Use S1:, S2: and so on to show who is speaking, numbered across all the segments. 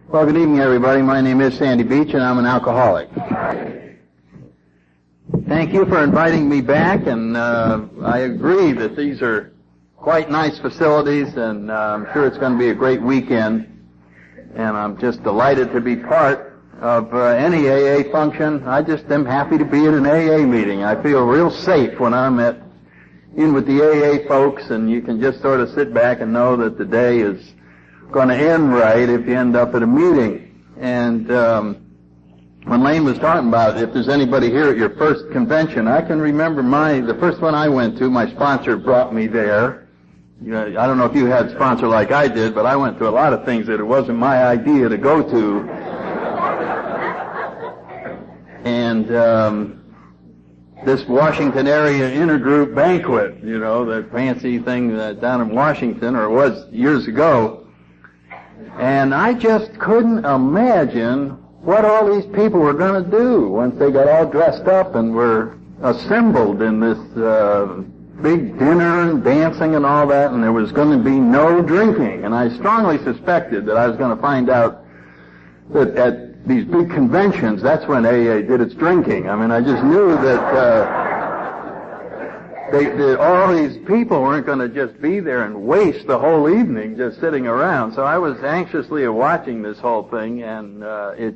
S1: Well, good evening, everybody. My name is Sandy Beach, and I'm an alcoholic. Thank you for inviting me back, and I agree that these are quite nice facilities, and I'm sure it's going to be a great weekend. And I'm just delighted to be part of any AA function. I just am happy to be at an AA meeting. I feel real safe when I'm in with the AA folks, and you can just sort of sit back and know that the day is going to end right if you end up at a meeting. And when Lane was talking about if there's anybody here at your first convention, I can remember the first one I went to, my sponsor brought me there. You know, I don't know if you had a sponsor like I did, but I went to a lot of things that it wasn't my idea to go to. And this Washington area intergroup banquet, you know, that fancy thing down in Washington, or it was years ago. And I just couldn't imagine what all these people were going to do once they got all dressed up and were assembled in this big dinner and dancing and all that, and there was going to be no drinking. And I strongly suspected that I was going to find out that at these big conventions, that's when AA did its drinking. I mean, I just knew that all these people weren't going to just be there and waste the whole evening just sitting around. So I was anxiously watching this whole thing, and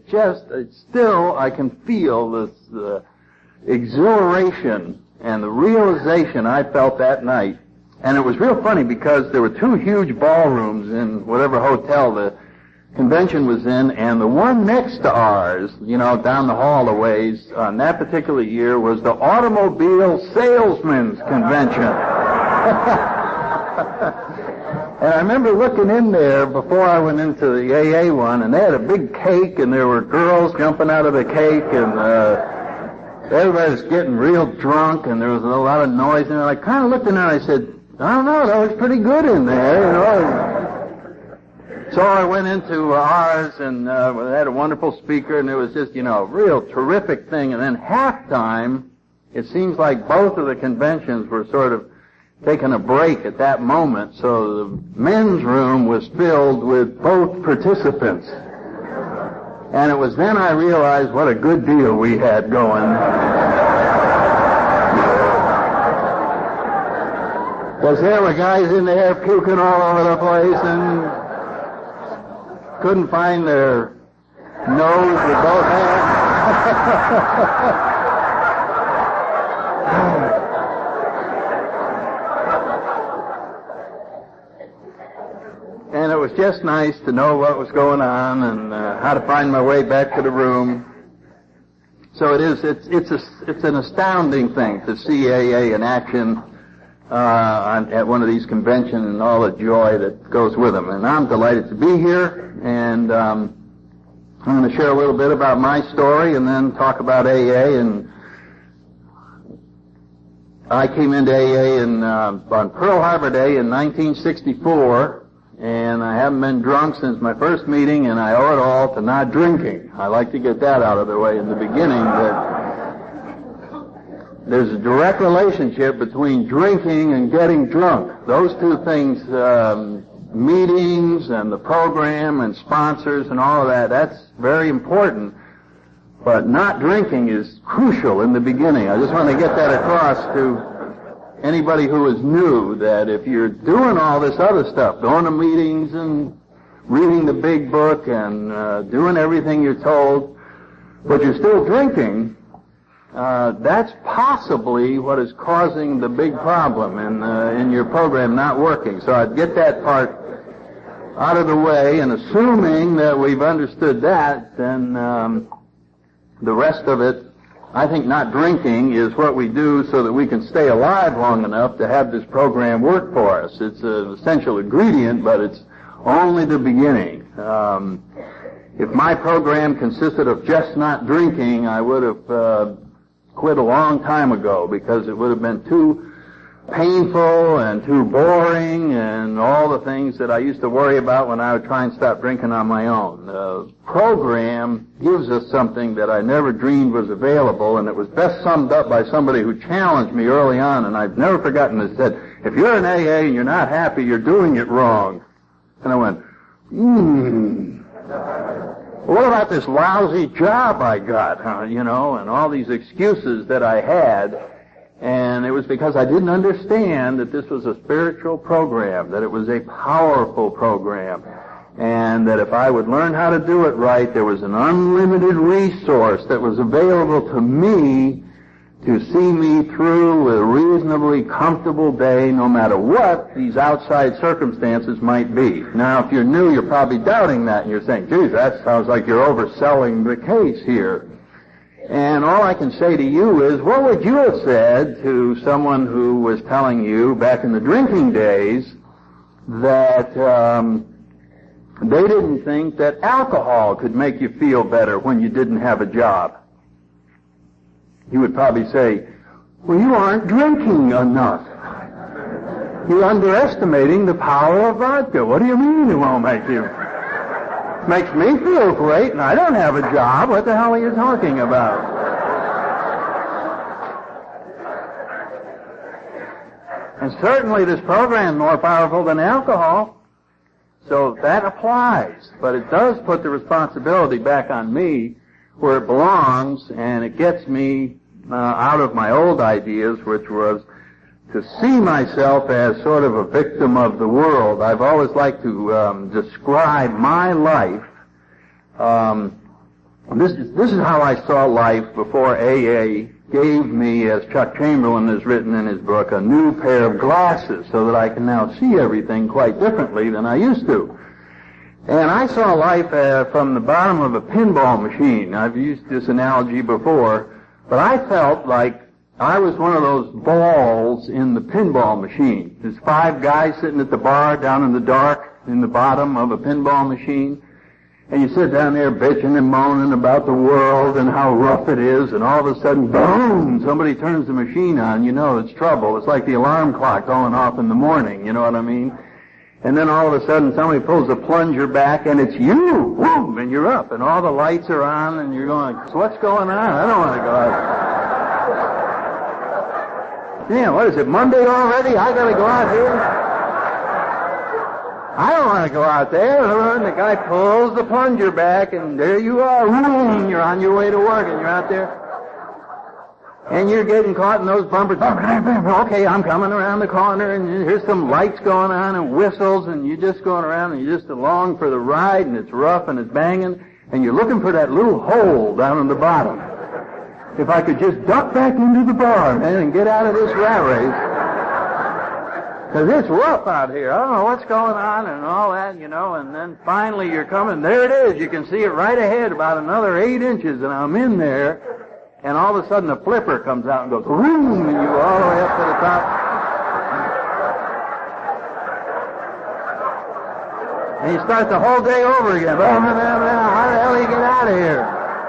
S1: I can feel this exhilaration and the realization I felt that night. And it was real funny because there were two huge ballrooms in whatever hotel the convention was in, and the one next to ours, you know, down the hall a ways, on that particular year was the Automobile Salesmen's Convention. And I remember looking in there before I went into the AA one, and they had a big cake, and there were girls jumping out of the cake, and everybody was getting real drunk, and there was a lot of noise, and I kind of looked in there and I said, I don't know, that was pretty good in there, you know. So I went into ours, and we had a wonderful speaker, and it was just, you know, a real terrific thing. And then halftime, it seems like both of the conventions were sort of taking a break at that moment, so the men's room was filled with both participants. And it was then I realized what a good deal we had going. Because there were guys in there puking all over the place and couldn't find their nose with both hands. And it was just nice to know what was going on and how to find my way back to the room. So it's an astounding thing to see AA in action at one of these conventions and all the joy that goes with them. And I'm delighted to be here, and I'm going to share a little bit about my story and then talk about AA. And I came into AA on Pearl Harbor Day in 1964, and I haven't been drunk since my first meeting, and I owe it all to not drinking. I like to get that out of the way in the beginning, that there's a direct relationship between drinking and getting drunk. Those two things, meetings and the program and sponsors and all of that, that's very important. But not drinking is crucial in the beginning. I just want to get that across to anybody who is new, that if you're doing all this other stuff, going to meetings and reading the big book and doing everything you're told, but you're still drinking, that's possibly what is causing the big problem in your program not working. So I'd get that part out of the way, and assuming that we've understood that, then the rest of it, I think not drinking is what we do so that we can stay alive long enough to have this program work for us. It's an essential ingredient, but it's only the beginning. If my program consisted of just not drinking, I would have quit a long time ago, because it would have been too painful and too boring and all the things that I used to worry about when I would try and stop drinking on my own. The program gives us something that I never dreamed was available, and it was best summed up by somebody who challenged me early on, and I've never forgotten it. Said, if you're in AA and you're not happy, you're doing it wrong. And I went, What about this lousy job I got, and all these excuses that I had. And it was because I didn't understand that this was a spiritual program, that it was a powerful program, and that if I would learn how to do it right, there was an unlimited resource that was available to me to see me through a reasonably comfortable day, no matter what these outside circumstances might be. Now, if you're new, you're probably doubting that, and you're saying, geez, that sounds like you're overselling the case here. And all I can say to you is, what would you have said to someone who was telling you back in the drinking days that they didn't think that alcohol could make you feel better when you didn't have a job? You would probably say, well, you aren't drinking enough. You're underestimating the power of vodka. What do you mean it won't make you? Makes me feel great, and I don't have a job. What the hell are you talking about? And certainly this program is more powerful than alcohol, so that applies. But it does put the responsibility back on me where it belongs, and it gets me out of my old ideas, which was to see myself as sort of a victim of the world. I've always liked to describe my life. This is how I saw life before AA gave me, as Chuck Chamberlain has written in his book, a new pair of glasses so that I can now see everything quite differently than I used to. And I saw life from the bottom of a pinball machine. I've used this analogy before, but I felt like I was one of those balls in the pinball machine. There's 5 guys sitting at the bar down in the dark in the bottom of a pinball machine. And you sit down there bitching and moaning about the world and how rough it is, and all of a sudden, boom, somebody turns the machine on. You know it's trouble. It's like the alarm clock going off in the morning, you know what I mean? And then all of a sudden somebody pulls the plunger back and it's you, boom, and you're up, and all the lights are on, and you're going, so what's going on? I don't want to go out. Damn, what is it, Monday already? I gotta go out here? I don't want to go out there. And the guy pulls the plunger back, and there you are. Boom, you're on your way to work, and you're out there. And you're getting caught in those bumpers. Okay, I'm coming around the corner, and here's some lights going on and whistles, and you're just going around, and you're just along for the ride, and it's rough, and it's banging, and you're looking for that little hole down in the bottom. If I could just duck back into the bar, man, and get out of this rat race. Because it's rough out here. I don't know what's going on and all that, you know, and then finally you're coming. There it is. You can see it right ahead, about another 8 inches, and I'm in there. And all of a sudden a flipper comes out and goes, boom, and you go all the way up to the top. And you start the whole day over again. How the hell do you get out of here?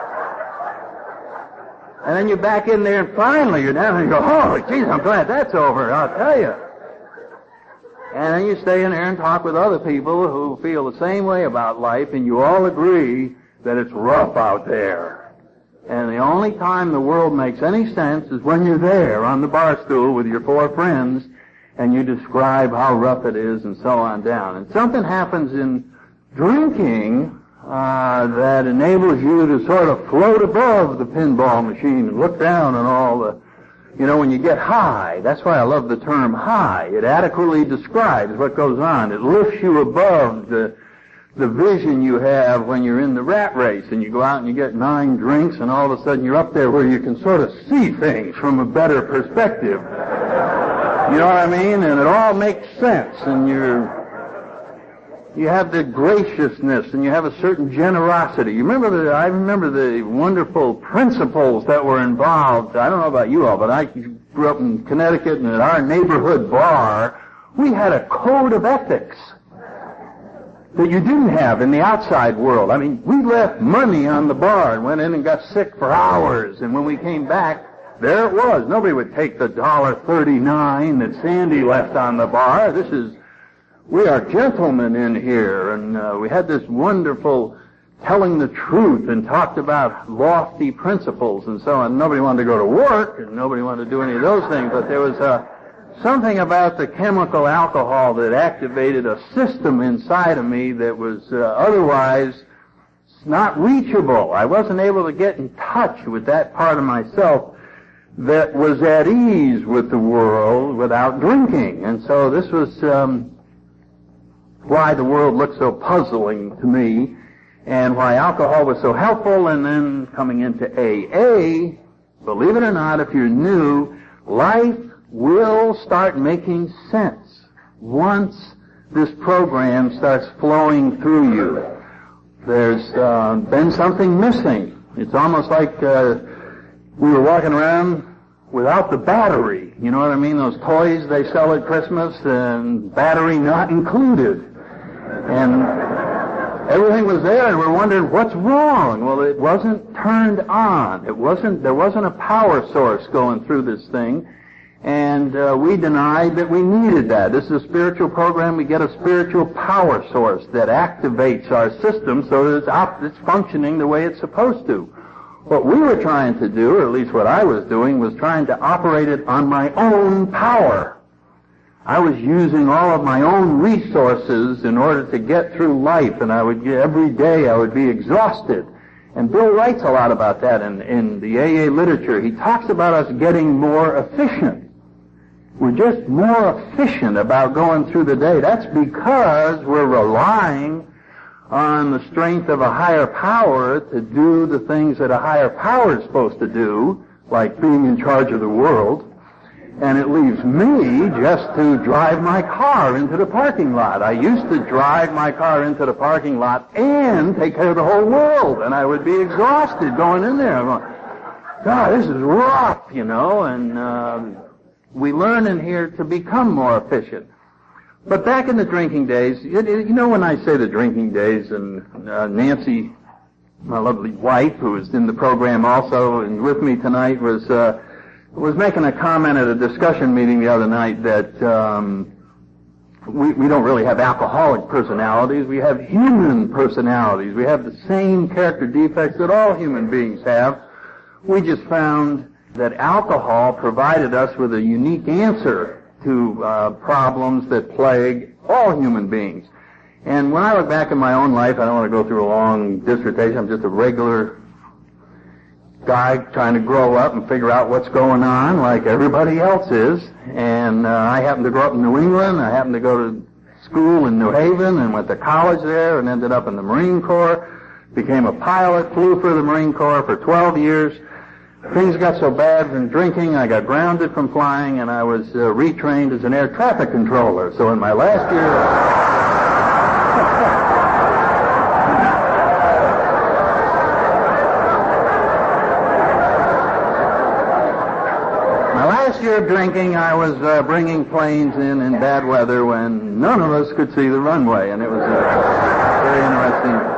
S1: And then you're back in there, and finally you're down, and you go, holy jeez, I'm glad that's over, I'll tell you. And then you stay in there and talk with other people who feel the same way about life, and you all agree that it's rough out there. And the only time the world makes any sense is when you're there on the bar stool with your 4 friends, and you describe how rough it is and so on down. And something happens in drinking that enables you to sort of float above the pinball machine and look down on all the, you know, when you get high. That's why I love the term high. It adequately describes what goes on. It lifts you above the vision you have when you're in the rat race and you go out and you get 9 drinks and all of a sudden you're up there where you can sort of see things from a better perspective. You know what I mean? And it all makes sense, and you have the graciousness, and you have a certain generosity. I remember the wonderful principles that were involved. I don't know about you all, but I grew up in Connecticut, and at our neighborhood bar, we had a code of ethics that you didn't have in the outside world. I mean, we left money on the bar and went in and got sick for hours, and when we came back, there it was. Nobody would take the $1.39 that Sandy left on the bar. We are gentlemen in here, and we had this wonderful telling the truth and talked about lofty principles and so on. Nobody wanted to go to work, and nobody wanted to do any of those things, but there was something about the chemical alcohol that activated a system inside of me that was otherwise not reachable. I wasn't able to get in touch with that part of myself that was at ease with the world without drinking. And so this was why the world looked so puzzling to me, and why alcohol was so helpful. And then coming into AA, believe it or not, if you're new, life will start making sense once this program starts flowing through you. There's been something missing. It's almost like we were walking around without the battery. You know what I mean? Those toys they sell at Christmas, and battery not included. And everything was there, and we're wondering what's wrong. Well, it wasn't turned on. There wasn't a power source going through this thing. And we denied that we needed that. This is a spiritual program. We get a spiritual power source that activates our system so that it's functioning the way it's supposed to. What we were trying to do, or at least what I was doing, was trying to operate it on my own power. I was using all of my own resources in order to get through life, and every day I would be exhausted. And Bill writes a lot about that in the AA literature. He talks about us getting more efficient. We're just more efficient about going through the day. That's because we're relying on the strength of a higher power to do the things that a higher power is supposed to do, like being in charge of the world. And it leaves me just to drive my car into the parking lot. I used to drive my car into the parking lot and take care of the whole world, and I would be exhausted going in there. I'm going, God, this is rough, you know, and we learn in here to become more efficient. But back in the drinking days, you know, when I say the drinking days, and Nancy, my lovely wife, who was in the program also and with me tonight, was making a comment at a discussion meeting the other night that we don't really have alcoholic personalities. We have human personalities. We have the same character defects that all human beings have. We just found that alcohol provided us with a unique answer to problems that plague all human beings. And when I look back in my own life, I don't want to go through a long dissertation. I'm just a regular guy trying to grow up and figure out what's going on like everybody else is. And I happened to grow up in New England. I happened to go to school in New Haven and went to college there and ended up in the Marine Corps. Became a pilot, flew for the Marine Corps for 12 years. Things got so bad from drinking, I got grounded from flying, and I was retrained as an air traffic controller. So in my last year... year of drinking, I was bringing planes in bad weather when none of us could see the runway, and it was very interesting.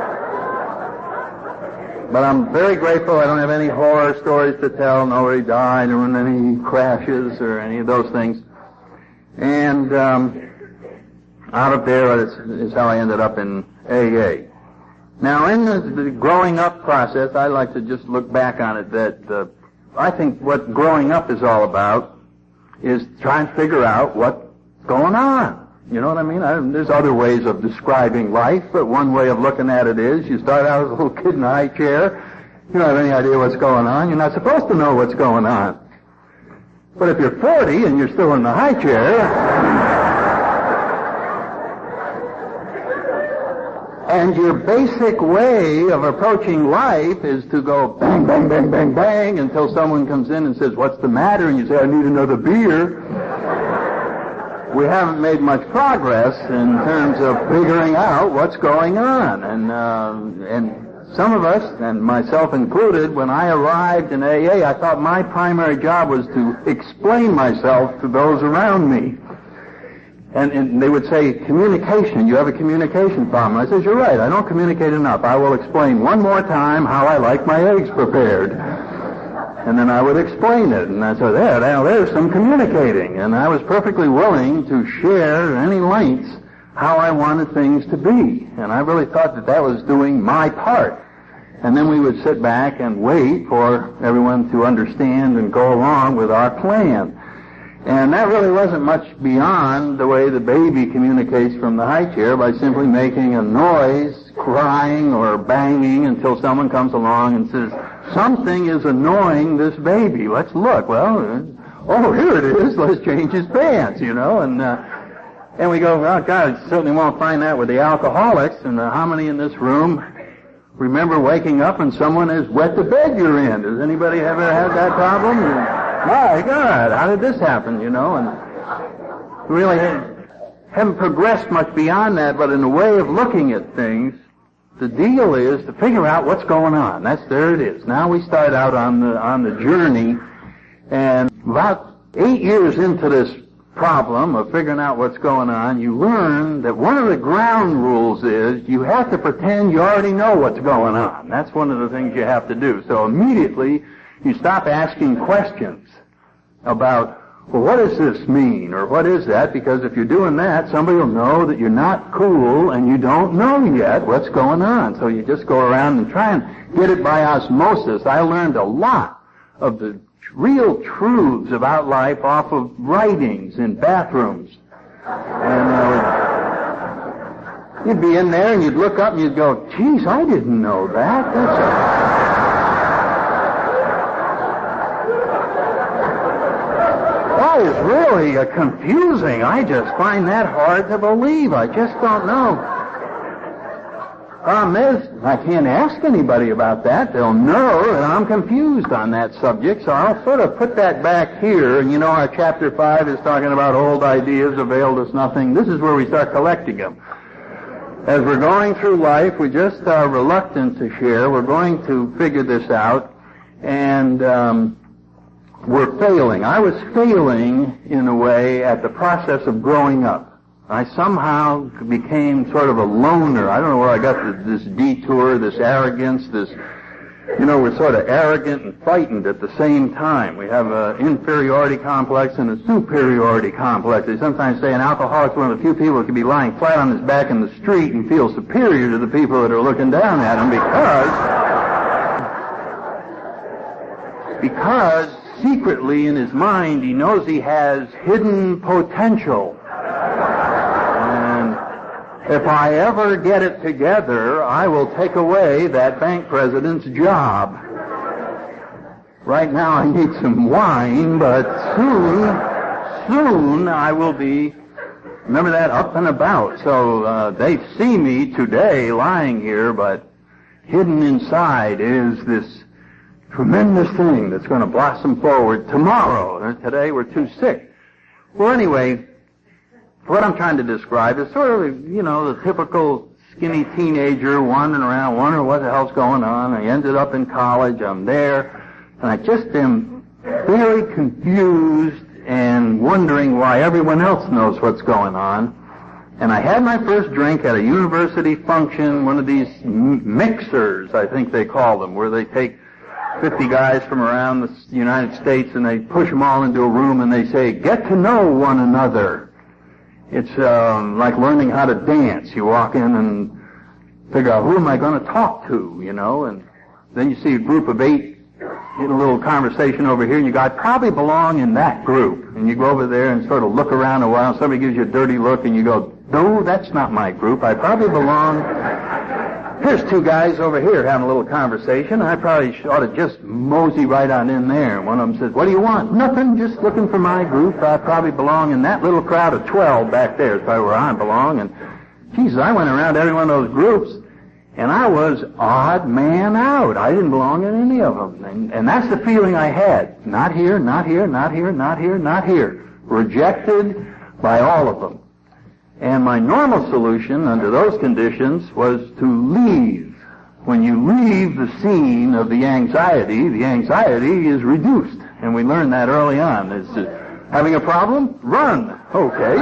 S1: But I'm very grateful I don't have any horror stories to tell. Nobody died or any crashes or any of those things. And out of there is how I ended up in AA. Now, in the growing up process, I like to just look back on it that I think what growing up is all about is trying to figure out what's going on. You know what I mean? There's other ways of describing life, but one way of looking at it is you start out as a little kid in a high chair. You don't have any idea what's going on. You're not supposed to know what's going on. But if you're 40 and you're still in the high chair, and your basic way of approaching life is to go bang, bang, bang, bang, bang until someone comes in and says, "What's the matter?" And you say, "I need another beer." We haven't made much progress in terms of figuring out what's going on. And some of us, and myself included, when I arrived in AA, I thought my primary job was to explain myself to those around me. And they would say, "Communication, you have a communication problem." I said, "You're right, I don't communicate enough. I will explain one more time how I like my eggs prepared." And then I would explain it, and I said, there's some communicating. And I was perfectly willing to share at any lengths how I wanted things to be. And I really thought that was doing my part. And then we would sit back and wait for everyone to understand and go along with our plan. And that really wasn't much beyond the way the baby communicates from the high chair by simply making a noise, crying or banging until someone comes along and says, something is annoying this baby. Let's look. Well, oh, here it is. Let's change his pants, And we go, well, God, I certainly won't find that with the alcoholics. And how many in this room remember waking up and someone has wet the bed you're in? Does anybody ever have that problem? My God, how did this happen, And we really haven't progressed much beyond that, but in the way of looking at things, the deal is to figure out what's going on. There it is. Now we start out on the journey, and about 8 years into this problem of figuring out what's going on, you learn that one of the ground rules is you have to pretend you already know what's going on. That's one of the things you have to do. So immediately you stop asking questions about, well, what does this mean, or what is that? Because if you're doing that, somebody will know that you're not cool and you don't know yet what's going on. So you just go around and try and get it by osmosis. I learned a lot of the real truths about life off of writings in bathrooms. And you'd be in there and you'd look up and you'd go, geez, I didn't know that. That is really confusing. I just find that hard to believe. I just don't know. Problem is, I can't ask anybody about that. They'll know that I'm confused on that subject, so I'll sort of put that back here. And our chapter 5 is talking about old ideas availed us nothing. This is where we start collecting them. As we're going through life, we just are reluctant to share. We're going to figure this out, and we're failing. I was failing, in a way, at the process of growing up. I somehow became sort of a loner. I don't know where I got this detour, this arrogance, we're sort of arrogant and frightened at the same time. We have an inferiority complex and a superiority complex. They sometimes say an alcoholic's one of the few people who can be lying flat on his back in the street and feel superior to the people that are looking down at him because secretly in his mind he knows he has hidden potential. If I ever get it together, I will take away that bank president's job. Right now I need some wine, but soon I will be, remember that, up and about. So they see me today lying here, but hidden inside is this tremendous thing that's going to blossom forward tomorrow. Today we're too sick. Well, anyway, what I'm trying to describe is sort of, the typical skinny teenager wandering around, wondering what the hell's going on. I ended up in college. I'm there. And I just am very confused and wondering why everyone else knows what's going on. And I had my first drink at a university function, one of these mixers, I think they call them, where they take 50 guys from around the United States and they push them all into a room and they say, get to know one another. It's like learning how to dance. You walk in and figure out, who am I going to talk to, and then you see a group of 8 in a little conversation over here, and you go, I probably belong in that group. And you go over there and sort of look around a while, somebody gives you a dirty look, and you go, no, that's not my group. I probably belong... Here's 2 guys over here having a little conversation. I probably ought to just mosey right on in there. And one of them says, what do you want? Nothing, just looking for my group. I probably belong in that little crowd of 12 back there. Is probably where I belong. And, Jesus, I went around every one of those groups, and I was odd man out. I didn't belong in any of them. And that's the feeling I had. Not here, not here, not here, not here, not here. Rejected by all of them. And my normal solution under those conditions was to leave. When you leave the scene of the anxiety is reduced. And we learned that early on. It's having a problem? Run. Okay.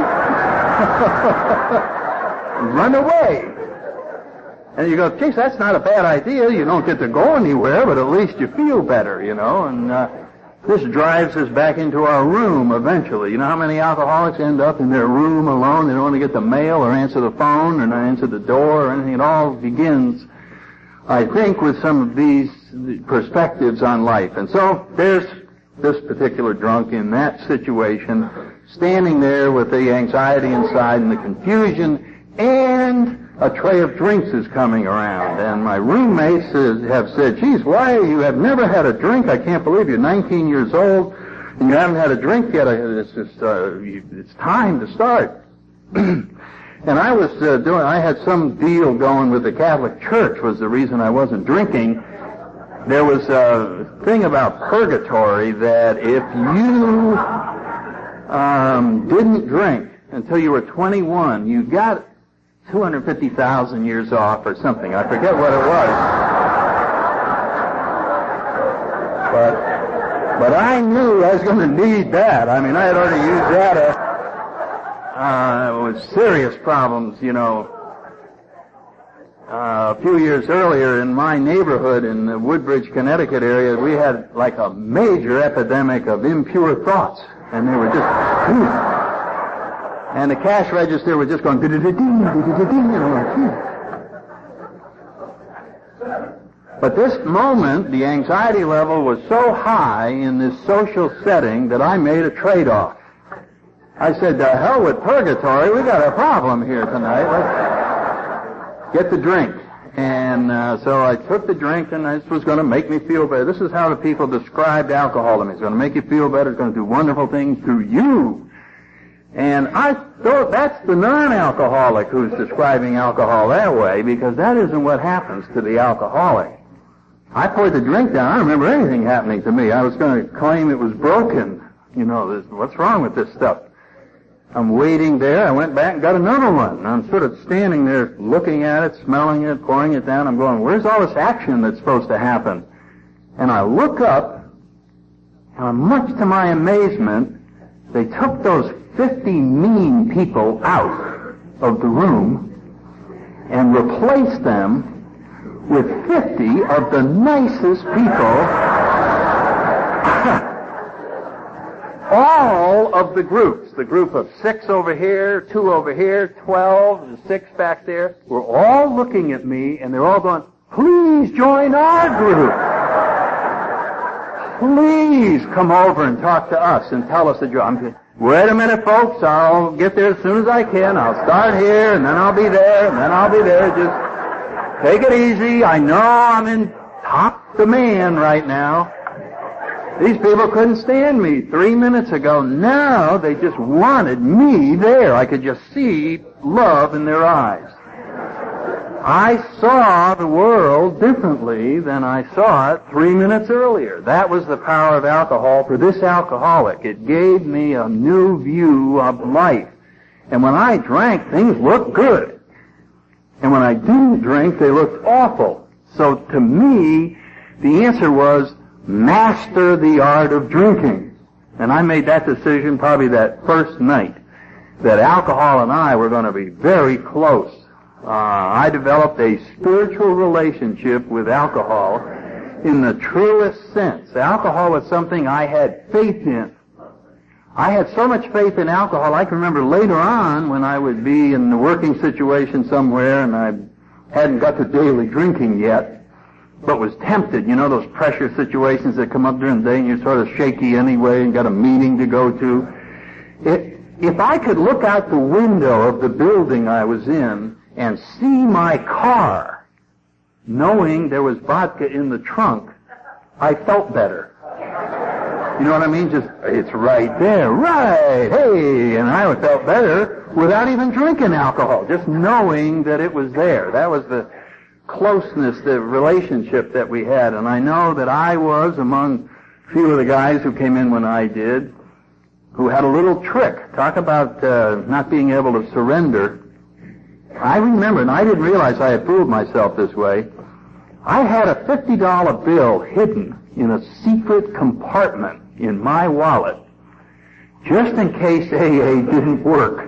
S1: Run away. And you go, geez, that's not a bad idea. You don't get to go anywhere, but at least you feel better, And this drives us back into our room eventually. You know how many alcoholics end up in their room alone? They don't want to get the mail or answer the phone or not answer the door or anything. It all begins, I think, with some of these perspectives on life. And so there's this particular drunk in that situation, standing there with the anxiety inside and the confusion, and a tray of drinks is coming around. And my roommates have said, geez, why, you have never had a drink? I can't believe you're 19 years old and you haven't had a drink yet. It's time to start. And I was I had some deal going with the Catholic Church was the reason I wasn't drinking. There was a thing about purgatory that if you didn't drink until you were 21, you got 250,000 years off or something. I forget what it was. But I knew I was going to need that. I mean, I had already used that with serious problems, you know. A few years earlier in my neighborhood in the Woodbridge, Connecticut area, we had like a major epidemic of impure thoughts. And they were just, and the cash register was just going, but this moment, the anxiety level was so high in this social setting that I made a trade-off. I said, the hell with purgatory, we got a problem here tonight. Let's get the drink. And so I took the drink, and this was going to make me feel better. This is how the people described alcohol to me. It's going to make you feel better. It's going to do wonderful things to you. And I thought that's the non-alcoholic who's describing alcohol that way, because that isn't what happens to the alcoholic. I poured the drink down. I don't remember anything happening to me. I was going to claim it was broken. You know, what's wrong with this stuff? I'm waiting there. I went back and got another one. I'm sort of standing there looking at it, smelling it, pouring it down. I'm going, where's all this action that's supposed to happen? And I look up, and much to my amazement, they took those 50 mean people out of the room and replaced them with 50 of the nicest people. All of the groups, the group of 6 over here, 2 over here, 12, and 6 back there, were all looking at me, and they're all going, please join our group. Please come over and talk to us and tell us a joke. Wait a minute, folks, I'll get there as soon as I can. I'll start here, and then I'll be there, and then I'll be there. Just take it easy. I know I'm in top demand right now. These people couldn't stand me 3 minutes ago. Now they just wanted me there. I could just see love in their eyes. I saw the world differently than I saw it 3 minutes earlier. That was the power of alcohol for this alcoholic. It gave me a new view of life. And when I drank, things looked good. And when I didn't drink, they looked awful. So to me, the answer was, master the art of drinking. And I made that decision probably that first night, that alcohol and I were going to be very close. I developed a spiritual relationship with alcohol in the truest sense. Alcohol was something I had faith in. I had so much faith in alcohol, I can remember later on when I would be in the working situation somewhere and I hadn't got to daily drinking yet, but was tempted, you know, those pressure situations that come up during the day and you're sort of shaky anyway and got a meeting to go to. If I could look out the window of the building I was in and see my car, knowing there was vodka in the trunk, I felt better. You know what I mean? Just, it's right there, right, hey, and I felt better without even drinking alcohol, just knowing that it was there. That was the closeness, the relationship that we had. And I know that I was among a few of the guys who came in when I did, who had a little trick. Talk about not being able to surrender. I remember, and I didn't realize I had fooled myself this way, I had a $50 bill hidden in a secret compartment in my wallet, just in case AA didn't work.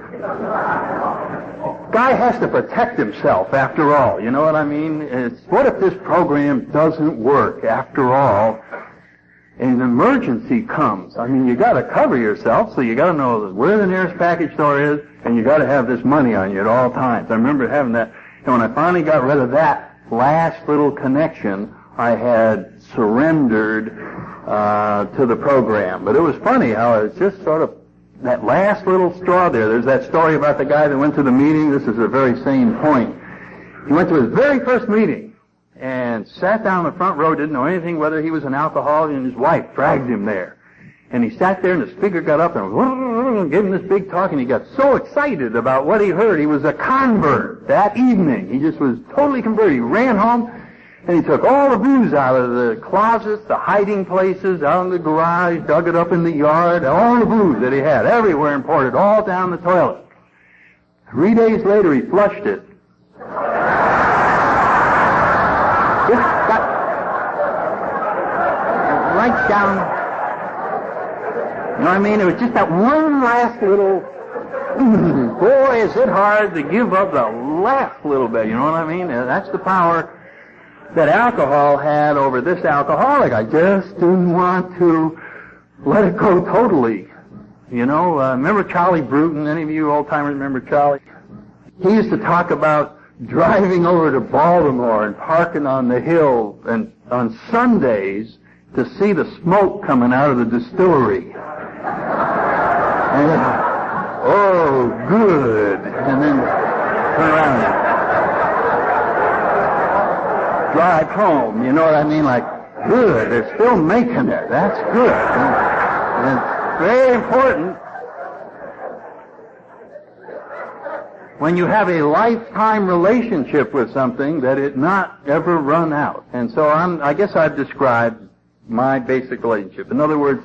S1: Guy has to protect himself after all, you know what I mean? What if this program doesn't work after all and an emergency comes? I mean, you got to cover yourself, so you got to know where the nearest package store is, and you got to have this money on you at all times. I remember having that, and when I finally got rid of that last little connection, I had surrendered to the program. But it was funny how it's just sort of that last little straw there. There's that story about the guy that went to the meeting. This is a very sane point. He went to his very first meeting and sat down in the front row, didn't know anything whether he was an alcoholic, and his wife dragged him there. And he sat there, and the speaker got up and gave him this big talk, and he got so excited about what he heard. He was a convert that evening. He just was totally converted. He ran home, and he took all the booze out of the closets, the hiding places, out in the garage, dug it up in the yard, all the booze that he had everywhere, and poured it all down the toilet. 3 days later, he flushed it. Just got right down. You know what I mean? It was just that one last little, boy, is it hard to give up the last little bit. You know what I mean? That's the power that alcohol had over this alcoholic. I just didn't want to let it go totally. You know, remember Charlie Bruton? Any of you old-timers remember Charlie? He used to talk about driving over to Baltimore and parking on the hill and on Sundays to see the smoke coming out of the distillery. And oh, good. And then turn around and drive home. You know what I mean? Like, good. They're still making it. That's good. And it's very important when you have a lifetime relationship with something that it not ever run out. And so I guess I've described my basic relationship. In other words,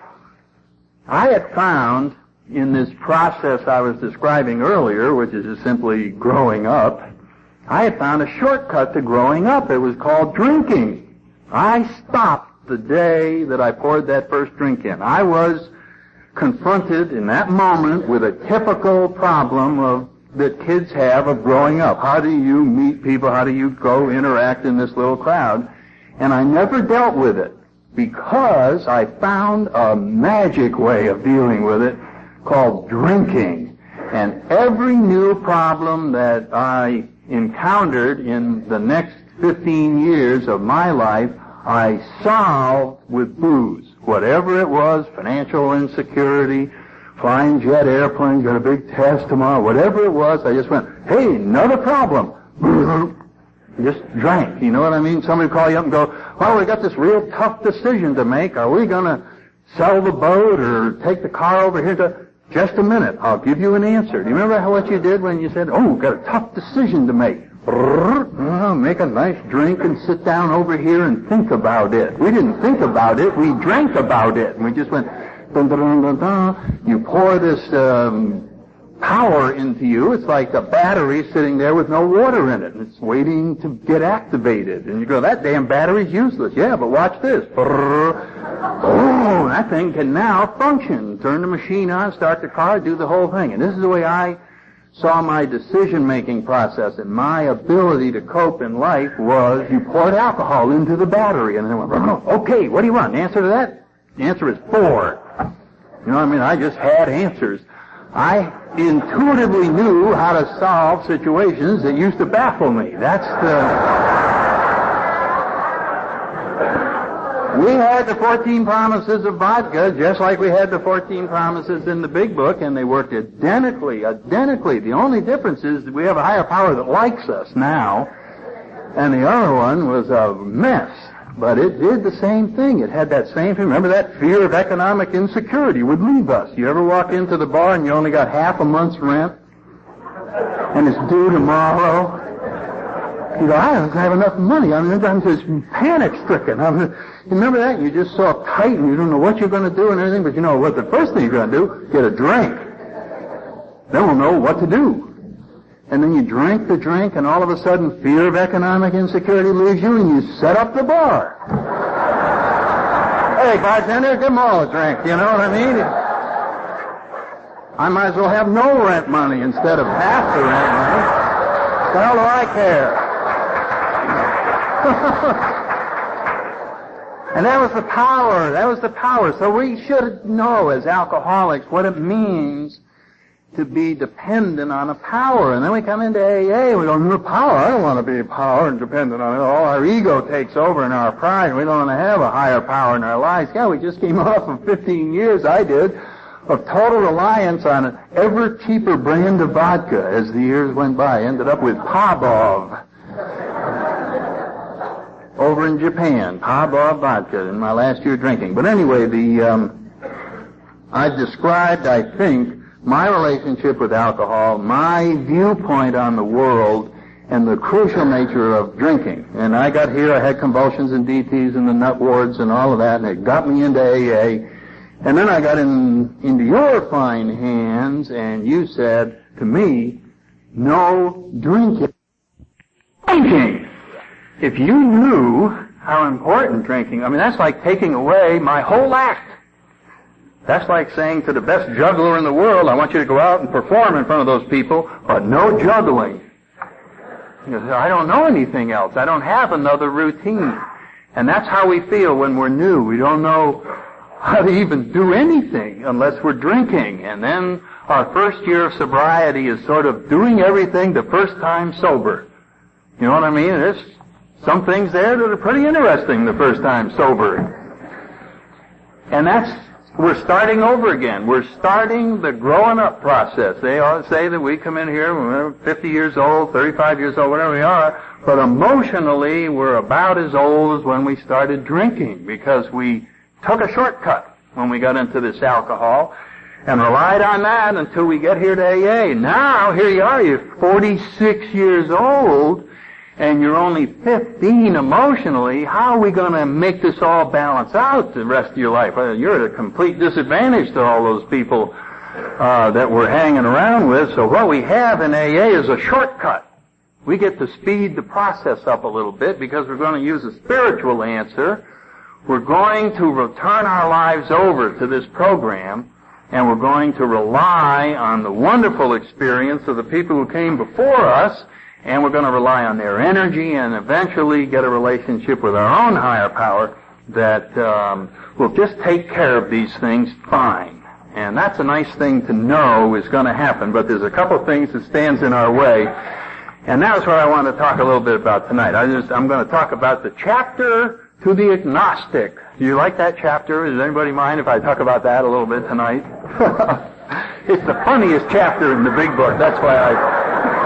S1: I had found in this process I was describing earlier, which is just simply growing up, I had found a shortcut to growing up. It was called drinking. I stopped the day that I poured that first drink in. I was confronted in that moment with a typical problem that kids have of growing up. How do you meet people? How do you go interact in this little crowd? And I never dealt with it because I found a magic way of dealing with it called drinking. And every new problem that I encountered in the next 15 years of my life, I solved with booze. Whatever it was, financial insecurity, flying jet airplanes, got a big test tomorrow, whatever it was, I just went, hey, another problem. Just drank, you know what I mean? Somebody would call you up and go, well, we got this real tough decision to make. Are we going to sell the boat or take the car over here to... Just a minute, I'll give you an answer. Do you remember what you did when you said, oh, we've got a tough decision to make? Make a nice drink and sit down over here and think about it. We didn't think about it, we drank about it. And we just went, dun, dun, dun, dun, dun. You pour this power into you. It's like a battery sitting there with no water in it, and it's waiting to get activated. And you go, that damn battery's useless. Yeah, but watch this. Oh, that thing can now function. Turn the machine on, start the car, do the whole thing. And this is the way I saw my decision-making process, and my ability to cope in life was you poured alcohol into the battery, and then went, okay, what do you want? An answer to that? The answer is 4. You know what I mean? I just had answers. I intuitively knew how to solve situations that used to baffle me. That's we had the 14 promises of vodka, just like we had the 14 promises in the big book, and they worked identically. The only difference is that we have a higher power that likes us now, and the other one was a mess. But it did the same thing. It had that same thing. Remember that fear of economic insecurity would leave us. You ever walk into the bar and you only got half a month's rent? And it's due tomorrow? You go, I don't have enough money. I'm just panic-stricken. You remember that? You're just so uptight and you don't know what you're going to do and everything. But you know what the first thing you're going to do? Get a drink. Then we'll know what to do. And then you drink the drink, and all of a sudden, fear of economic insecurity leaves you, and you set up the bar. Hey, bartender, give them all a drink, you know what I mean? I might as well have no rent money instead of half the rent money. What the hell do I care? And that was the power. So we should know as alcoholics what it means to be dependent on a power. And then we come into AA, we go, no power, I don't want to be power and dependent on it. All our ego takes over and our pride, and we don't want to have a higher power in our lives. Yeah, we just came off of 15 years, I did, of total reliance on an ever cheaper brand of vodka as the years went by. Ended up with Pavlov over in Japan, Pavlov vodka in my last year drinking. But anyway, I've described, I think, my relationship with alcohol, my viewpoint on the world, and the crucial nature of drinking. And I got here, I had convulsions and DTs and the nut wards and all of that, and it got me into AA. And then I got into your fine hands, and you said to me, no drinking. Drinking! If you knew how important drinking, I mean, that's like taking away my whole act. That's like saying to the best juggler in the world, I want you to go out and perform in front of those people, but no juggling. You know, I don't know anything else. I don't have another routine. And that's how we feel when we're new. We don't know how to even do anything unless we're drinking. And then our first year of sobriety is sort of doing everything the first time sober. You know what I mean? There's some things there that are pretty interesting the first time sober. And we're starting over again. We're starting the growing up process. They always say that we come in here when we're 50 years old, 35 years old, whatever we are, but emotionally we're about as old as when we started drinking, because we took a shortcut when we got into this alcohol and relied on that until we get here to AA. Now, here you are, you're 46 years old, and you're only 15 emotionally. How are we going to make this all balance out the rest of your life? You're at a complete disadvantage to all those people that we're hanging around with. So what we have in AA is a shortcut. We get to speed the process up a little bit because we're going to use a spiritual answer. We're going to return our lives over to this program, and we're going to rely on the wonderful experience of the people who came before us, and we're going to rely on their energy and eventually get a relationship with our own higher power that will just take care of these things fine. And that's a nice thing to know is going to happen, but there's a couple of things that stands in our way, and that's what I want to talk a little bit about tonight. I'm going to talk about the chapter to the agnostic. Do you like that chapter? Does anybody mind if I talk about that a little bit tonight? It's the funniest chapter in the big book. That's why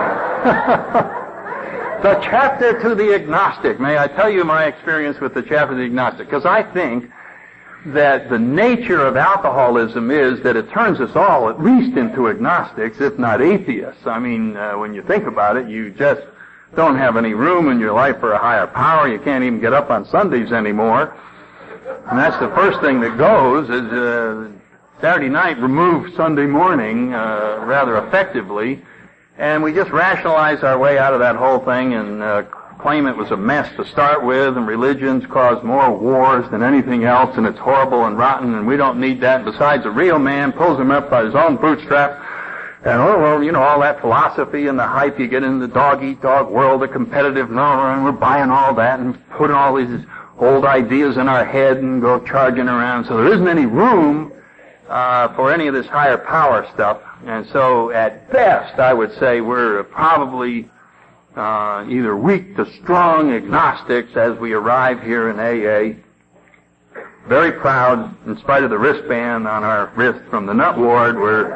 S1: the chapter to the agnostic. May I tell you my experience with the chapter to the agnostic? Because I think that the nature of alcoholism is that it turns us all at least into agnostics, if not atheists. I mean, when you think about it, you just don't have any room in your life for a higher power. You can't even get up on Sundays anymore. And that's the first thing that goes is Saturday night remove Sunday morning rather effectively. And we just rationalize our way out of that whole thing and claim it was a mess to start with, and religions cause more wars than anything else, and it's horrible and rotten, and we don't need that. And besides, a real man pulls him up by his own bootstrap, and all that philosophy and the hype you get in the dog-eat-dog world, the competitive, and we're buying all that and putting all these old ideas in our head and go charging around. So there isn't any room for any of this higher power stuff. And so at best, I would say we're probably either weak to strong agnostics as we arrive here in AA. Very proud, in spite of the wristband on our wrist from the nut ward, we're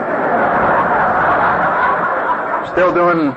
S1: still doing,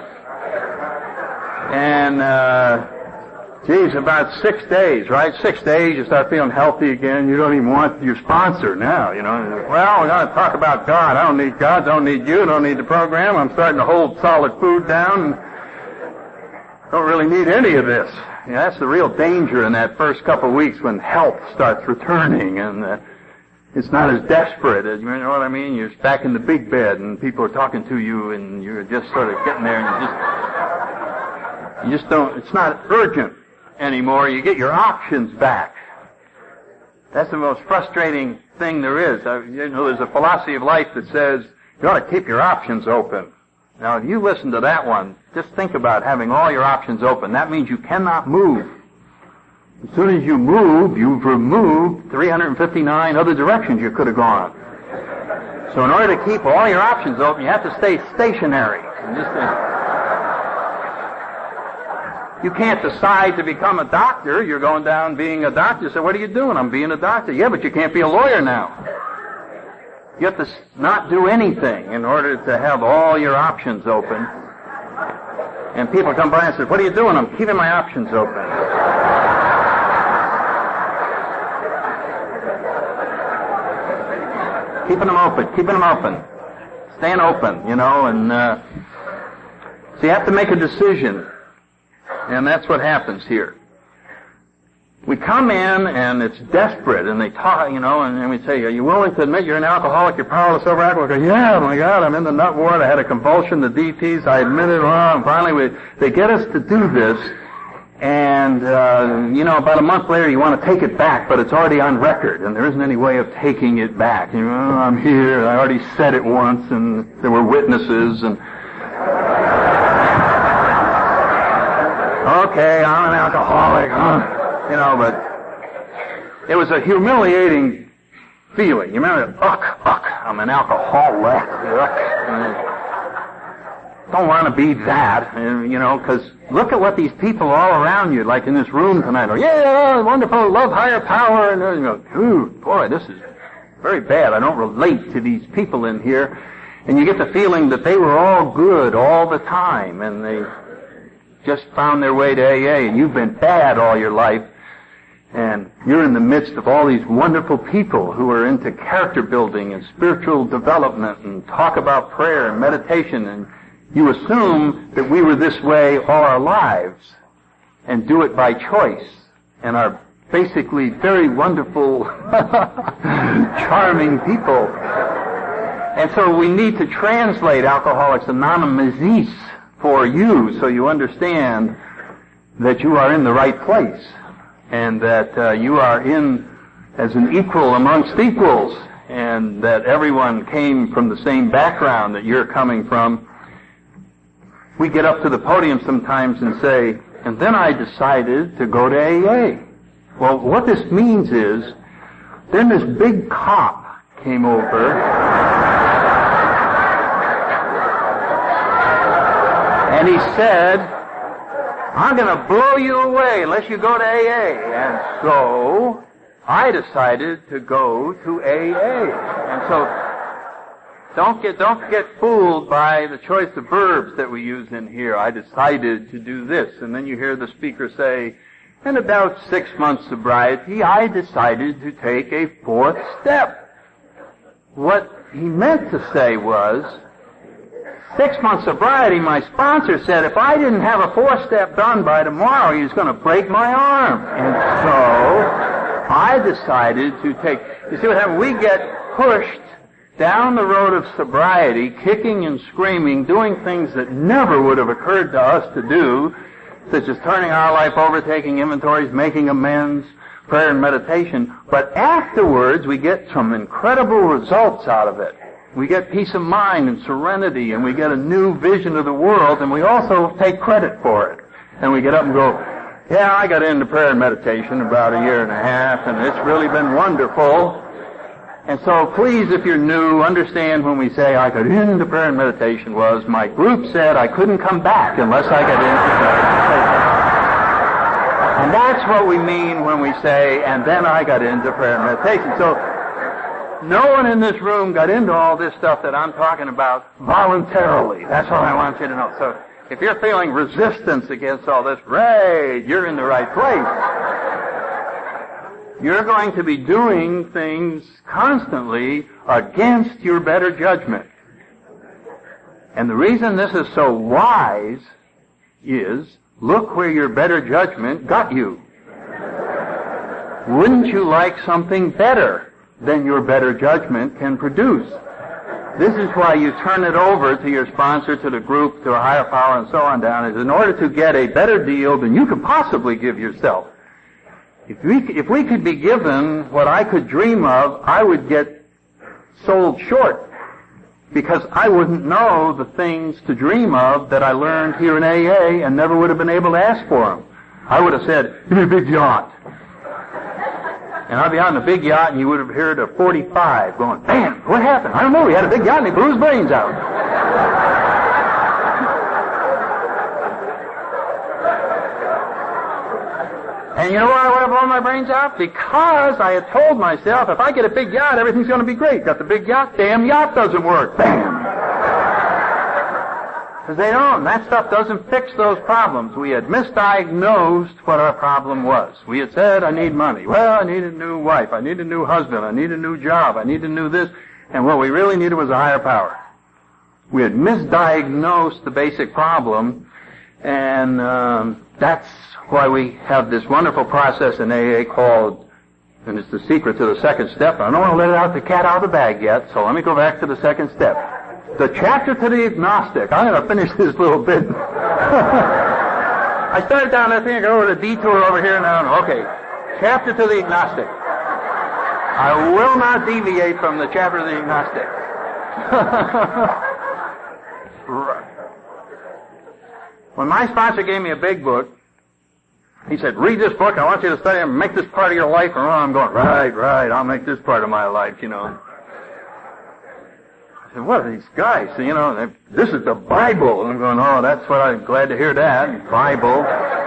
S1: and about 6 days, right? 6 days, you start feeling healthy again. You don't even want your sponsor now, Well, we're going to talk about God. I don't need God, don't need you, don't need the program. I'm starting to hold solid food down and don't really need any of this. That's the real danger in that first couple of weeks when health starts returning and it's not as desperate as, you know what I mean? You're back in the big bed and people are talking to you and you're just sort of getting there and you just don't, it's not urgent anymore. You get your options back. That's the most frustrating thing there is. There's a philosophy of life that says you ought to keep your options open. Now, if you listen to that one, just think about having all your options open. That means you cannot move. As soon as you move, you've removed 359 other directions you could have gone. So in order to keep all your options open, you have to stay stationary. You can't decide to become a doctor. You're going down being a doctor. So what are you doing? I'm being a doctor. Yeah, but you can't be a lawyer now. You have to not do anything in order to have all your options open. And people come by and say, what are you doing? I'm keeping my options open. Keeping them open. Staying open, and so you have to make a decision. And that's what happens here. We come in and it's desperate, and they talk, and we say, are you willing to admit you're an alcoholic, you're powerless over alcohol? We go, yeah, oh my God, I'm in the nut ward, I had a convulsion, the DTs, I admit it wrong. Finally, they get us to do this, and, about a month later you want to take it back, but it's already on record, and there isn't any way of taking it back. I'm here, I already said it once, and there were witnesses, and okay, I'm an alcoholic, huh? But it was a humiliating feeling. You remember, I'm an alcoholic. Don't want to be that, because look at what these people all around you, like in this room tonight, are, yeah, wonderful, love higher power, and you go, ooh, boy, this is very bad. I don't relate to these people in here. And you get the feeling that they were all good all the time, and they just found their way to AA, and you've been bad all your life, and you're in the midst of all these wonderful people who are into character building and spiritual development and talk about prayer and meditation, and you assume that we were this way all our lives and do it by choice and are basically very wonderful, charming people. And so we need to translate Alcoholics Anonymous for you so you understand that you are in the right place and that you are in as an equal amongst equals and that everyone came from the same background that you're coming from. We get up to the podium sometimes and say, and then I decided to go to AA. Well, what this means is, then this big cop came over and he said, I'm going to blow you away unless you go to AA. And so I decided to go to AA. And so don't get fooled by the choice of verbs that we use in here. I decided to do this. And then you hear the speaker say, in about 6 months sobriety, I decided to take a fourth step. What he meant to say was, 6 months sobriety, my sponsor said if I didn't have a fourth step done by tomorrow, he was going to break my arm. And so I decided to take, you see what happened? We get pushed down the road of sobriety, kicking and screaming, doing things that never would have occurred to us to do, such as turning our life over, taking inventories, making amends, prayer and meditation. But afterwards, we get some incredible results out of it. We get peace of mind and serenity, and we get a new vision of the world, and we also take credit for it. And we get up and go, yeah, I got into prayer and meditation about 1.5 years, and it's really been wonderful. And so please, if you're new, understand when we say I got into prayer and meditation was my group said I couldn't come back unless I got into prayer and meditation. And that's what we mean when we say, and then I got into prayer and meditation. So no one in this room got into all this stuff that I'm talking about voluntarily. That's what I want you to know. So if you're feeling resistance against all this, right, you're in the right place. You're going to be doing things constantly against your better judgment. And the reason this is so wise is, look where your better judgment got you. Wouldn't you like something better than your better judgment can produce? This is why you turn it over to your sponsor, to the group, to a higher power, and so on down, is in order to get a better deal than you could possibly give yourself. If we could be given what I could dream of, I would get sold short because I wouldn't know the things to dream of that I learned here in AA and never would have been able to ask for them. I would have said, give me a big yacht.
S2: And I'd be out in a big yacht, and you would have heard a 45 going, bam, what happened? I don't know, he had a big yacht, and he blew his brains out. And you know why I would have blown my brains out? Because I had told myself, if I get a big yacht, everything's going to be great. Got the big yacht, damn yacht doesn't work. Bam! Because they don't. That stuff doesn't fix those problems. We had misdiagnosed what our problem was. We had said, I need money. Well, I need a new wife. I need a new husband. I need a new job. I need to do this. And what we really needed was a higher power. We had misdiagnosed the basic problem, and that's why we have this wonderful process in AA called, and it's the secret to the second step. I don't want to let the cat out of the bag yet, so let me go back to the second step. The chapter to the agnostic. I'm going to finish this little bit. I started down that thing, I go over the detour over here, and okay. Chapter to the agnostic. I will not deviate from the chapter to the agnostic. When my sponsor gave me a big book, he said, read this book, I want you to study it and make this part of your life. And I'm going, right, I'll make this part of my life, I said, what are these guys? So, this is the Bible. And I'm going, oh, that's what I'm glad to hear that, Bible.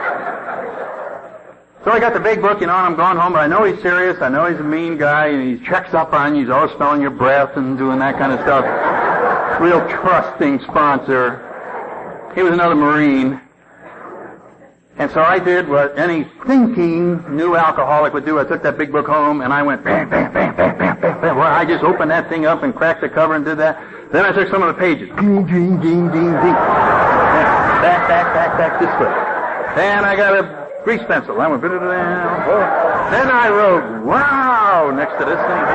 S2: So I got the big book, and I'm going home, but I know he's serious. I know he's a mean guy, and he checks up on you. He's always smelling your breath and doing that kind of stuff. Real trusting sponsor. He was another Marine. And so I did what any thinking new alcoholic would do. I took that big book home, and I went bam, bam, bam, bam, bam, bam, bam. Well, I just opened that thing up and cracked the cover and did that. Then I took some of the pages. Ding, ding, ding, ding, ding. Back this way. Then I got a grease pencil. I went, then I wrote, wow, next to this thing.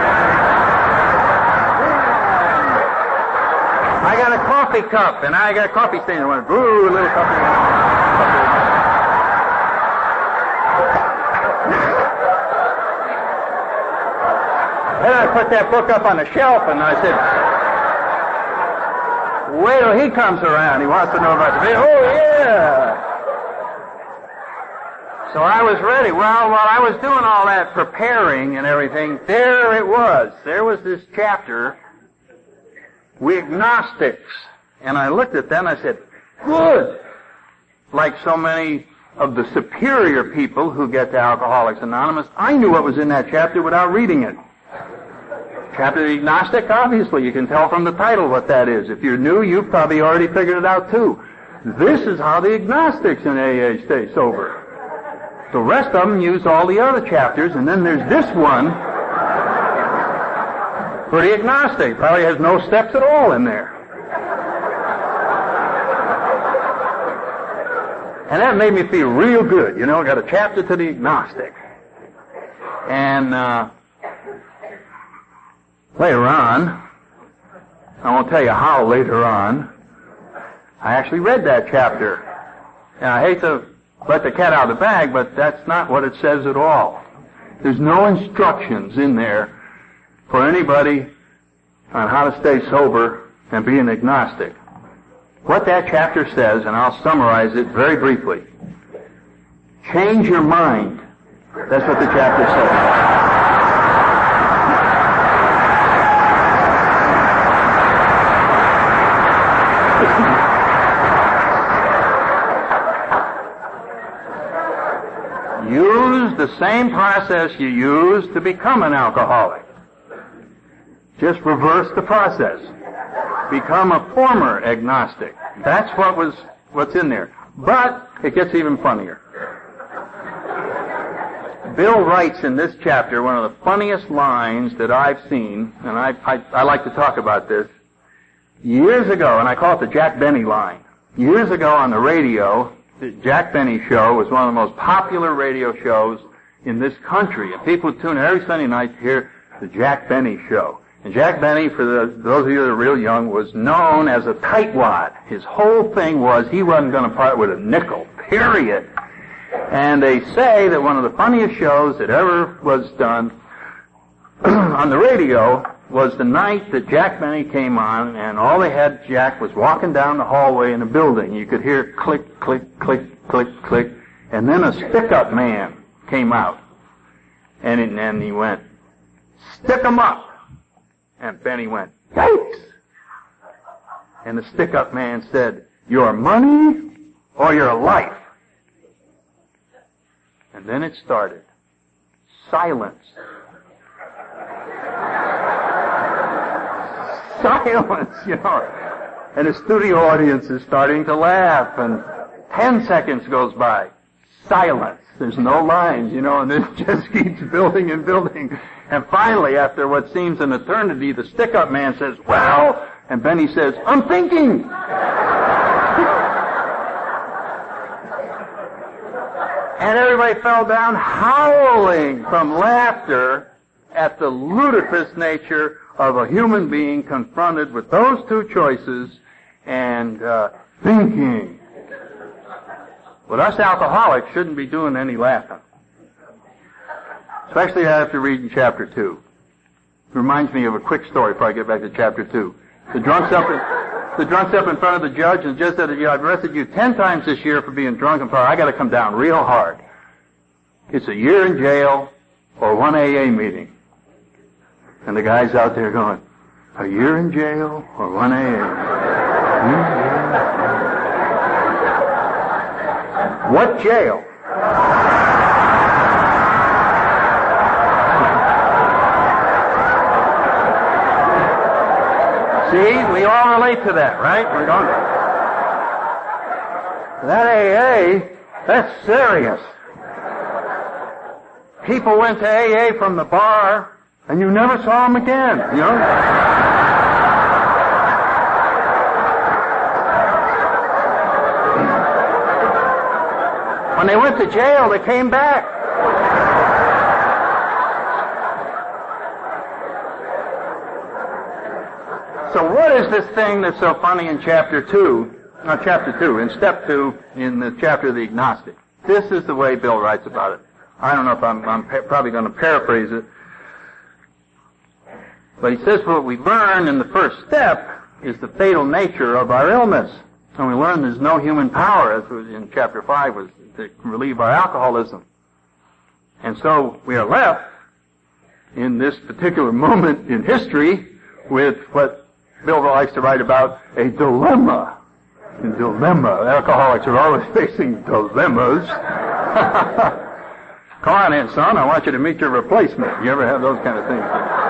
S2: I got a coffee cup, and I got a coffee stain. I went, ooh, a little coffee. Then I put that book up on the shelf, and I said, wait till he comes around. He wants to know about the video. Oh, yeah. So I was ready. Well, while I was doing all that preparing and everything, there it was. There was this chapter, We Agnostics. And I looked at that and I said, good. Like so many of the superior people who get to Alcoholics Anonymous, I knew what was in that chapter without reading it. Chapter of the Agnostic, obviously, you can tell from the title what that is. If you're new, you've probably already figured it out too. This is how the agnostics in AA stay sober. The rest of them use all the other chapters, and then there's this one for the agnostic. Probably has no steps at all in there. And that made me feel real good, got a chapter to the agnostic. And later on, I won't tell you how later on, I actually read that chapter. And I hate to let the cat out of the bag, but that's not what it says at all. There's no instructions in there for anybody on how to stay sober and be an agnostic. What that chapter says, and I'll summarize it very briefly. Change your mind. That's what the chapter says. Use the same process you use to become an alcoholic. Just reverse the process. Become a former agnostic. That's what's in there. But it gets even funnier. Bill writes in this chapter one of the funniest lines that I've seen, and I like to talk about this. Years ago, and I call it the Jack Benny line. Years ago on the radio, the Jack Benny show was one of the most popular radio shows in this country. And people would tune in every Sunday night to hear the Jack Benny show. And Jack Benny, for those of you that are real young, was known as a tightwad. His whole thing was he wasn't going to part with a nickel, period. And they say that one of the funniest shows that ever was done on the radio was the night that Jack Benny came on, and all they had, Jack was walking down the hallway in a building. You could hear click, click, click, click, click, and then a stick-up man came out. And he went, "Stick 'em up." And Benny went, "Yikes!" And the stick-up man said, "Your money or your life?" And then it started. Silence. Silence, And the studio audience is starting to laugh, and 10 seconds goes by. Silence. There's no lines, and it just keeps building and building. And finally, after what seems an eternity, the stick-up man says, "Well," and Benny says, "I'm thinking." And everybody fell down howling from laughter at the ludicrous nature of a human being confronted with those two choices and thinking. But us alcoholics shouldn't be doing any laughing. Especially after reading chapter 2. It reminds me of a quick story before I get back to chapter 2. The drunk's up in front of the judge and just said, "I've arrested you 10 times this year for being drunk and I got to come down real hard. It's a year in jail or one AA meeting." And the guy's out there going, "A year in jail or one AA?" What jail? See, we all relate to that, right? We're going. That AA, that's serious. People went to AA from the bar, and you never saw them again, When they went to jail, they came back. So what is this thing that's so funny in chapter 2, in step 2, in the chapter of the agnostic? This is the way Bill writes about it. I don't know if I'm probably going to paraphrase it. But he says what we learn in the first step is the fatal nature of our illness. And we learn there's no human power, as was in chapter 5, was to relieve our alcoholism. And so we are left in this particular moment in history with what Bill likes to write about, a dilemma. A dilemma. Alcoholics are always facing dilemmas. Come on in, son. I want you to meet your replacement. You ever have those kind of things?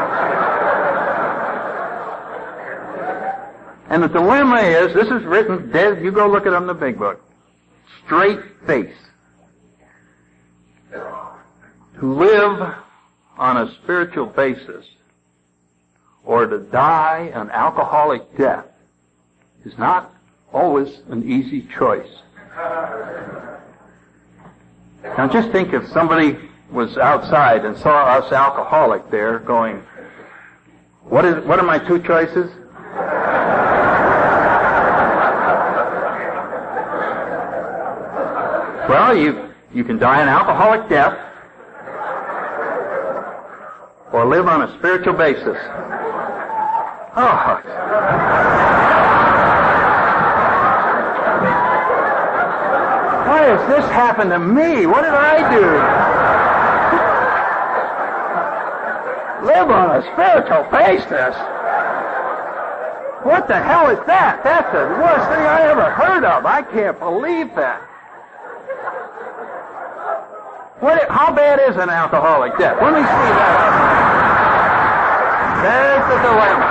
S2: And the dilemma is, this is written dead. You go look it up in the big book. Straight face. To live on a spiritual basis or to die an alcoholic death is not always an easy choice. Now just think if somebody was outside and saw us alcoholic there going, what are my two choices? Well, you can die an alcoholic death or live on a spiritual basis. Oh. Why has this happened to me? What did I do? Live on a spiritual basis? What the hell is that? That's the worst thing I ever heard of. I can't believe that. How bad is an alcoholic death? Let me see that. There's the dilemma.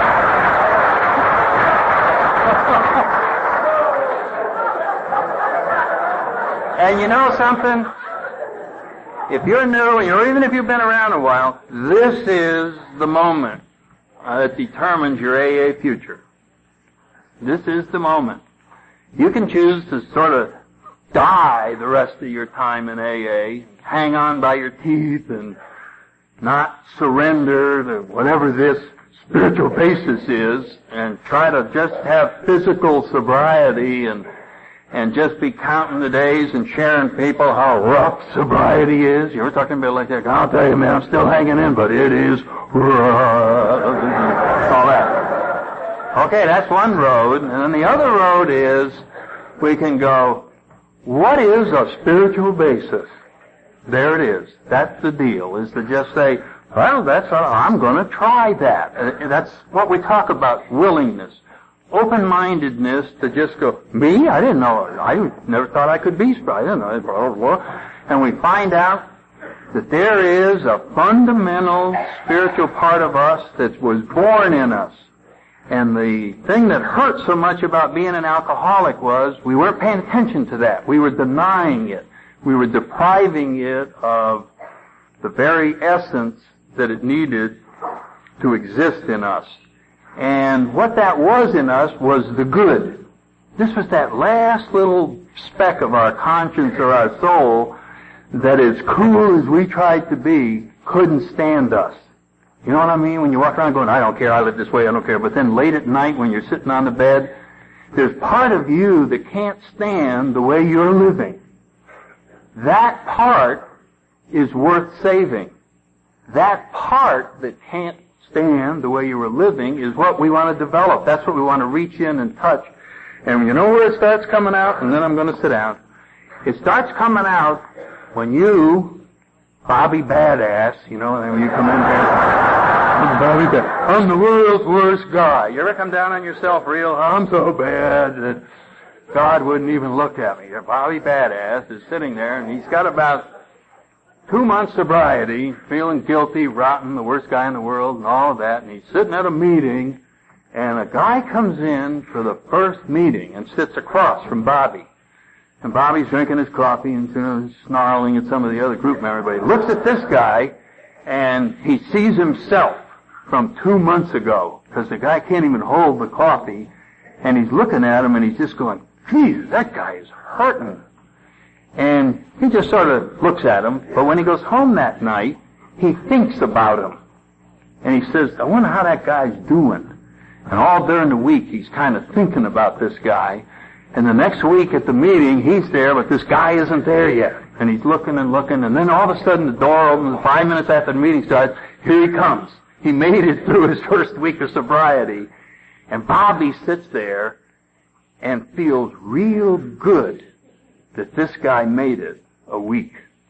S2: And you know something? If you're new, or even if you've been around a while, this is the moment that determines your AA future. This is the moment. You can choose to sort of die the rest of your time in AA, hang on by your teeth and not surrender to whatever this spiritual basis is, and try to just have physical sobriety and just be counting the days and sharing people how rough sobriety is. You ever talking about it like that? I'll tell you, man, I'm still hanging in, but it is rough. All that. Okay, that's one road. And then the other road is we can go, what is a spiritual basis? There it is. That's the deal, is to just say, well, I'm going to try that. That's what we talk about, willingness. Open-mindedness to just go, me? I didn't know. I never thought I could be spiritual. I didn't know. Blah, blah, blah. And we find out that there is a fundamental spiritual part of us that was born in us. And the thing that hurt so much about being an alcoholic was we weren't paying attention to that. We were denying it. We were depriving it of the very essence that it needed to exist in us. And what that was in us was the good. This was that last little speck of our conscience or our soul that, as cool as we tried to be, couldn't stand us. You know what I mean? When you walk around going, I don't care, I live this way, I don't care. But then late at night when you're sitting on the bed, there's part of you that can't stand the way you're living. That part is worth saving. That part that can't stand the way you were living is what we want to develop. That's what we want to reach in and touch. And you know where it starts coming out? And then I'm going to sit down. It starts coming out when you, Bobby Badass, you know, when you come in here, I'm the world's worst guy. You ever come down on yourself real? I'm so bad that God wouldn't even look at me. Bobby Badass is sitting there, and he's got about 2 months sobriety, feeling guilty, rotten, the worst guy in the world, and all of that. And he's sitting at a meeting, and a guy comes in for the first meeting and sits across from Bobby. And Bobby's drinking his coffee and snarling at some of the other group members. But he looks at this guy, and he sees himself from 2 months ago, because the guy can't even hold the coffee. And he's looking at him, and he's just going, geez, that guy is hurting. And he just sort of looks at him, but when he goes home that night, he thinks about him. And he says, I wonder how that guy's doing. And all during the week, he's kind of thinking about this guy. And the next week at the meeting, he's there, but this guy isn't there yet. And he's looking and looking, and then all of a sudden the door opens 5 minutes after the meeting starts. Here he comes. He made it through his first week of sobriety. And Bobby sits there and feels real good that this guy made it a week.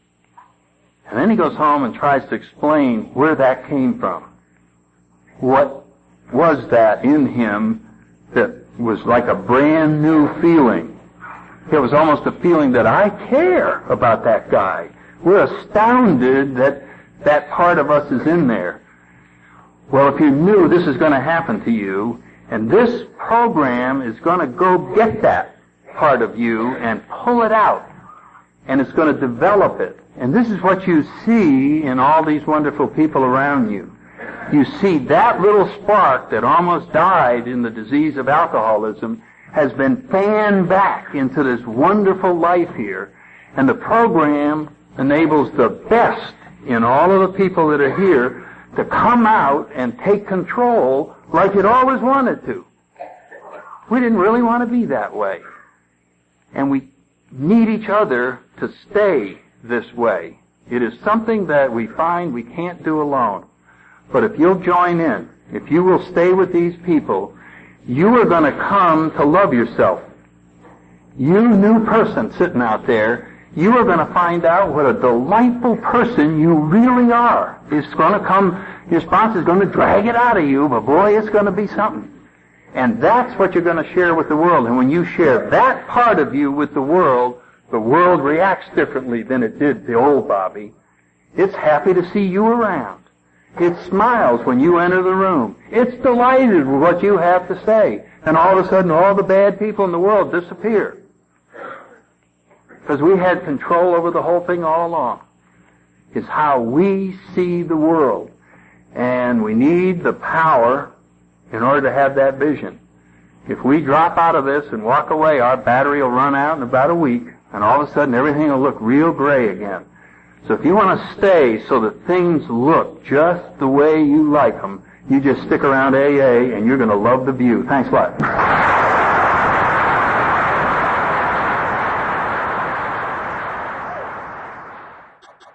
S2: And then he goes home and tries to explain where that came from. What was that in him that was like a brand new feeling? It was almost a feeling that I care about that guy. We're astounded that that part of us is in there. Well, if you knew this is going to happen to you, and this program is going to go get that part of you and pull it out, and it's going to develop it. And this is what you see in all these wonderful people around you. You see that little spark that almost died in the disease of alcoholism has been fanned back into this wonderful life here, and the program enables the best in all of the people that are here to come out and take control like it always wanted to. We didn't really want to be that way. And we need each other to stay this way. It is something that we find we can't do alone. But if you'll join in, if you will stay with these people, you are going to come to love yourself. You new person sitting out there, you are going to find out what a delightful person you really are. It's going to come, your sponsor is going to drag it out of you, but boy, it's going to be something. And that's what you're going to share with the world. And when you share that part of you with the world reacts differently than it did the old Bobby. It's happy to see you around. It smiles when you enter the room. It's delighted with what you have to say. And all of a sudden, all the bad people in the world disappear. Because we had control over the whole thing all along. It's how we see the world. And we need the power in order to have that vision. If we drop out of this and walk away, our battery will run out in about a week, and all of a sudden everything will look real gray again. So if you want to stay so that things look just the way you like them, you just stick around AA and you're going to love the view. Thanks a lot.